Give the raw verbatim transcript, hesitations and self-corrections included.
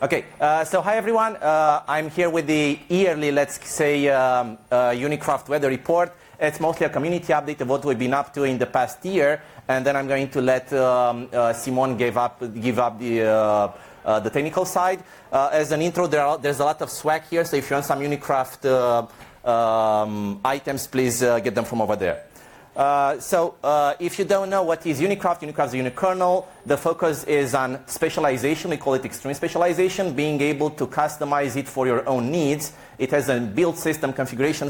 Okay, uh, so hi everyone. Uh, I'm here with the yearly, let's say, um, uh, Unicraft weather report. It's mostly a community update of what we've been up to in the past year, and then I'm going to let um, uh, Simone give up, give up the, uh, uh, the technical side. Uh, as an intro, there are, there's a lot of swag here, so if you want some Unicraft uh, um, items, please uh, get them from over there. Uh, so uh, if you don't know what is Unicraft, Unicraft is a unikernel. The focus is on specialization. We call it extreme specialization, being able to customize it for your own needs. It has a build system configuration